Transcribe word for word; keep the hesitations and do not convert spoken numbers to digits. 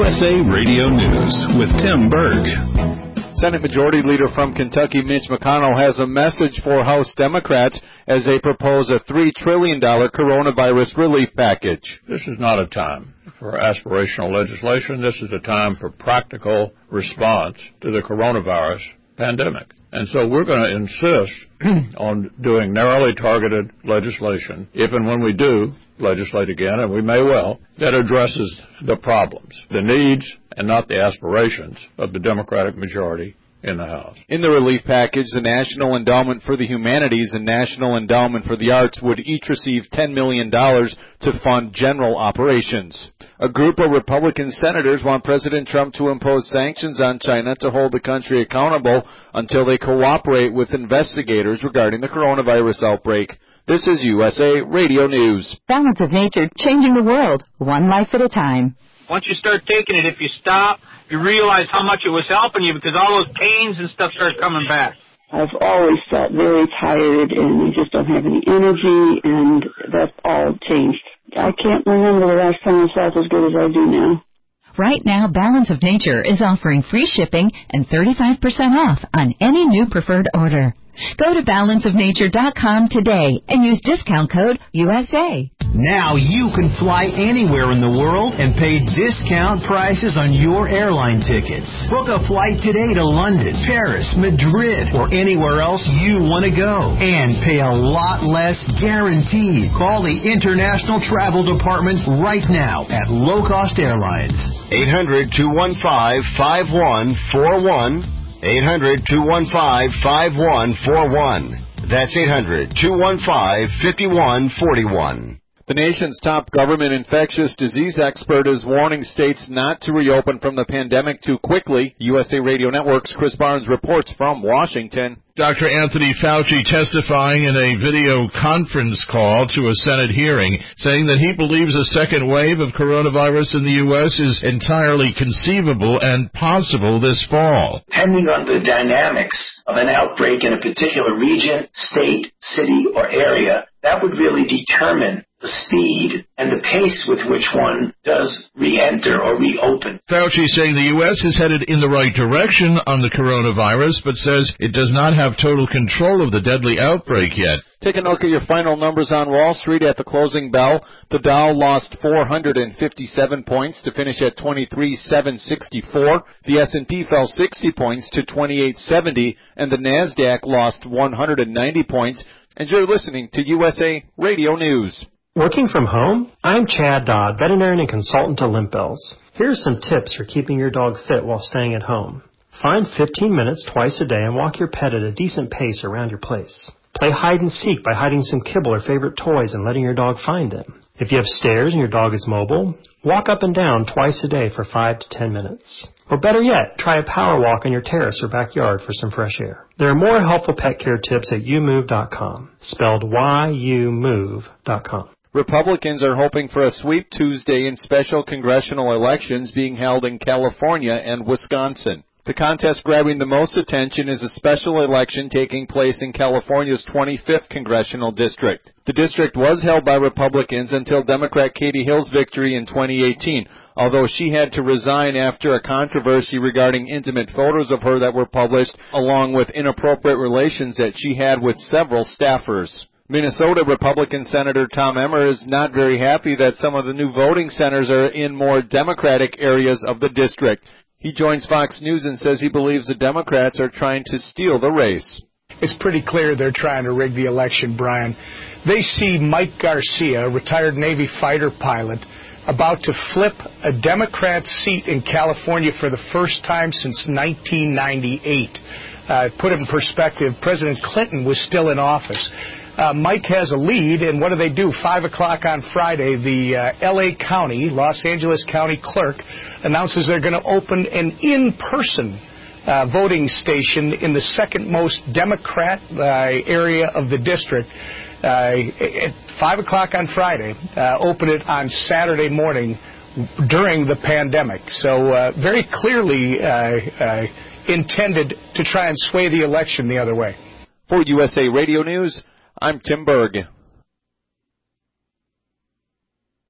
S A Radio News with Tim Berg. Senate Majority Leader from Kentucky, Mitch McConnell, has a message for House Democrats as they propose a three trillion dollars coronavirus relief package. This is not a time for aspirational legislation. This is a time for practical response to the coronavirus pandemic. And so we're going to insist on doing narrowly targeted legislation, if and when we do legislate again, and we may well, that addresses the problems, the needs, and not the aspirations of the Democratic majority in the House. In the relief package, the National Endowment for the Humanities and National Endowment for the Arts would each receive ten million dollars to fund general operations. A group of Republican senators want President Trump to impose sanctions on China to hold the country accountable until they cooperate with investigators regarding the coronavirus outbreak. This is U S A Radio News. Balance of Nature, changing the world, one life at a time. Once you start taking it, if you stop, you realize how much it was helping you because all those pains and stuff start coming back. I've always felt very tired and I just don't have any energy, and that's all changed. I can't remember the last time I felt as good as I do now. Right now, Balance of Nature is offering free shipping and thirty-five percent off on any new preferred order. Go to balance of nature dot com today and use discount code U S A. Now you can fly anywhere in the world and pay discount prices on your airline tickets. Book a flight today to London, Paris, Madrid, or anywhere else you want to go. And pay a lot less guaranteed. Call the International Travel Department right now at Low Cost Airlines. eight hundred, two one five, five one four one. eight hundred, two one five, five one four one. That's eight hundred, two one five, five one four one. The nation's top government infectious disease expert is warning states not to reopen from the pandemic too quickly. U S A Radio Network's Chris Barnes reports from Washington. Doctor Anthony Fauci testifying in a video conference call to a Senate hearing, saying that he believes a second wave of coronavirus in the U S is entirely conceivable and possible this fall. Depending on the dynamics of an outbreak in a particular region, state, city, or area, that would really determine the speed and the pace with which one does re-enter or reopen. Fauci saying the U S is headed in the right direction on the coronavirus, but says it does not have total control of the deadly outbreak yet. Taking a look at your final numbers on Wall Street at the closing bell. The Dow lost four hundred fifty-seven points to finish at twenty-three thousand seven hundred sixty-four. The S and P fell sixty points to twenty-eight seventy, and the NASDAQ lost one hundred ninety points. And you're listening to U S A Radio News. Working from home? I'm Chad Dodd, veterinarian and consultant to Limp Bells. Here are some tips for keeping your dog fit while staying at home. Find fifteen minutes twice a day and walk your pet at a decent pace around your place. Play hide and seek by hiding some kibble or favorite toys and letting your dog find them. If you have stairs and your dog is mobile, walk up and down twice a day for five to ten minutes. Or better yet, try a power walk on your terrace or backyard for some fresh air. There are more helpful pet care tips at you move dot com, spelled Y U move dot com. Republicans are hoping for a sweep Tuesday in special congressional elections being held in California and Wisconsin. The contest grabbing the most attention is a special election taking place in California's twenty-fifth congressional district. The district was held by Republicans until Democrat Katie Hill's victory in twenty eighteen, although she had to resign after a controversy regarding intimate photos of her that were published, along with inappropriate relations that she had with several staffers. Minnesota Republican Senator Tom Emmer is not very happy that some of the new voting centers are in more Democratic areas of the district. He joins Fox News and says he believes the Democrats are trying to steal the race. It's pretty clear they're trying to rig the election, Brian. They see Mike Garcia, a retired Navy fighter pilot, about to flip a Democrat seat in California for the first time since nineteen ninety-eight. Uh, put it in perspective, President Clinton was still in office. Uh, Mike has a lead, and what do they do? Five o'clock on Friday, the uh, L A County, Los Angeles County clerk, announces they're going to open an in-person uh, voting station in the second most Democrat uh, area of the district. Uh, at five o'clock on Friday, uh, open it on Saturday morning during the pandemic. So uh, very clearly uh, uh, intended to try and sway the election the other way. For U S A Radio News, I'm Tim Berg.